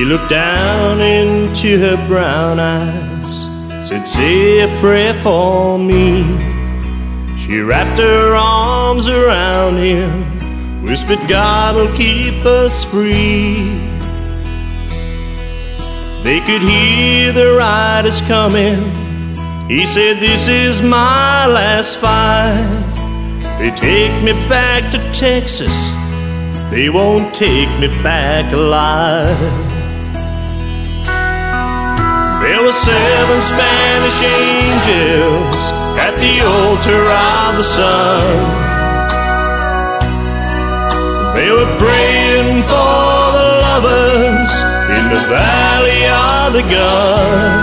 looked down into her brown eyes, said, "Say a prayer for me." She wrapped her arms around him, whispered, "God will keep us free." They could hear the riders coming. He said, "This is my last fight. They take me back to Texas, they won't take me back alive." There were 7 Spanish angels at the altar of the sun. They were praying for the lovers in the valley of the gun.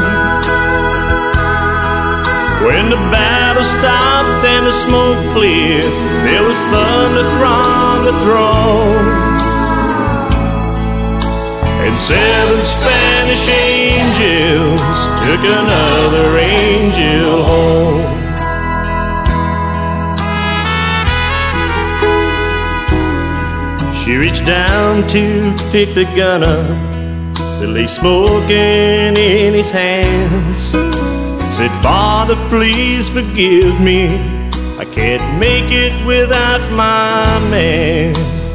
When the battle stopped and the smoke cleared, there was thunder from the throne. And 7 Spanish angels took another angel home. She reached down to pick the gun up that lay smoking in his hands. Said, "Father, please forgive me. I can't make it without my man."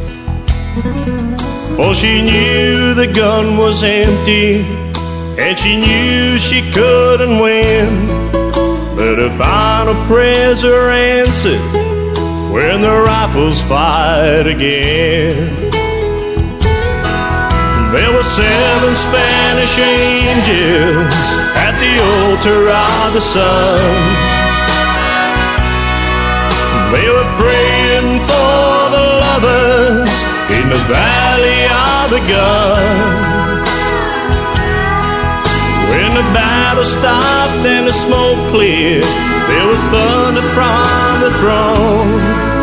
For she knew the gun was empty, and she knew she couldn't win. But her final prayers are answered when the rifles fired again. There were 7 Spanish angels at the altar of the sun. They were praying for the lovers in the valley of the gun. When the battle stopped and the smoke cleared, there was thunder from the throne.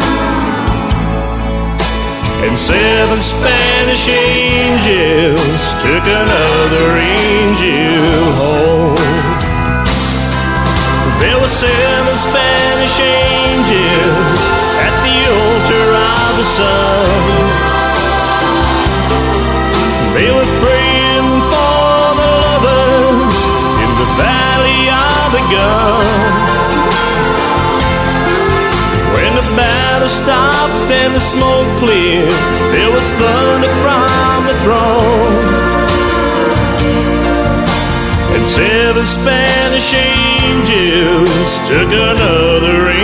And 7 Spanish angels took another angel home. There were 7 Spanish angels at the altar of the sun. They were praying for the lovers in the valley of the gun. When the battle stopped and the smoke cleared, there was thunder from the throne. And 7 Spanish angels took another